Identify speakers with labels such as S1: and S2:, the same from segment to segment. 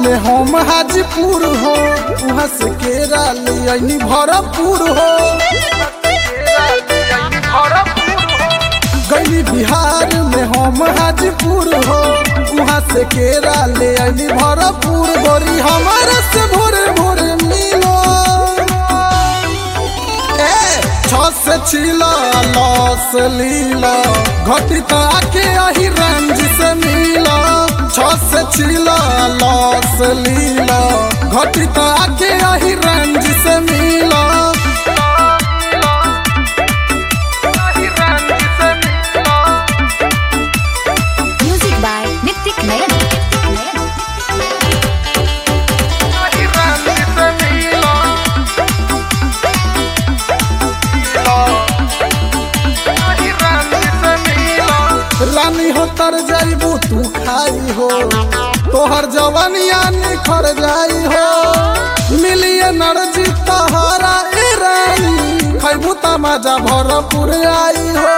S1: में हम हाजीपुर हो, वहाँ से केरा ले आईनी भरपूर हो। गई बिहार में हम हाजीपुर हो, वहाँ से केरा ले आईनी भरपूर। गोरी हमारे से भोरे भोरे मिलो, से छिला लॉस लीला घटी ताके आही रंज से मिला। से छिला लॉस लीला घटी ताके आही रंज से मिला।
S2: म्यूजिक बाय नितिक नयन।
S1: रानी हो तर जाइबू तू खाई हो, तोहर जवानिया निखर जाई हो। मिलिए नरजी तहरा ए रानी, खैबू तमाजा भरपूर आई हो।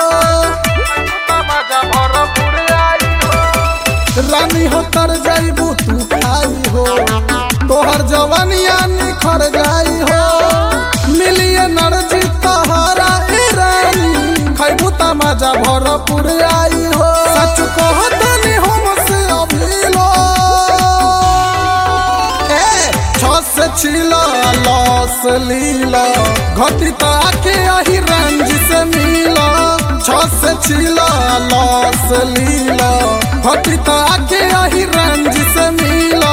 S1: रानी हो तर जाइबू तू खाई हो, तोहर जवानिया निखर जाई हो। मिलिए नरजी तहरा ए रानी, खैबू तमाजा भरपूर आई हो। सच कहतनी हमसे अभिलो, से छिला लॉस लीला घटी ताके आही रंज से मिला। से छिला लॉस लीला घटी ताके आही रंज से मिला।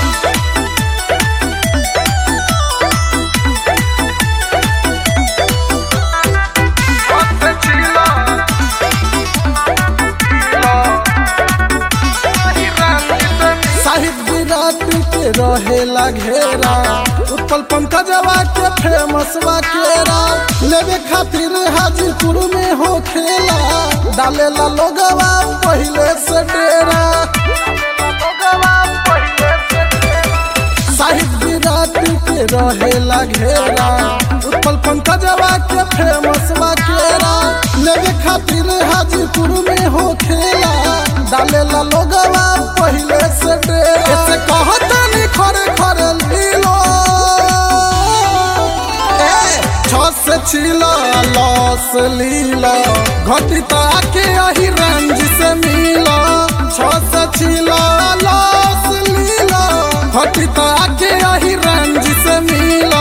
S1: रहेला घेरा उत्पल पंकजवा के फेमस बा केरा। लेवे खातिर हाजीपुर में हो खेला, डालेला लोगवा पहिले से डेरा। साहिब विराट के रहेला घेरा उत्पल पंकजवा के फेमस बा केरा। लेवे खातिर हाजीपुर में हो खेला, डालेला लोगवा पहिले से डेरा। ऐसे कहतनी खरे खरे लीलो, से छिला लॉस लीला घटी ताके आही रंज से मिला। से छिला लॉस लीला घटी ताके आही रंज से मिला।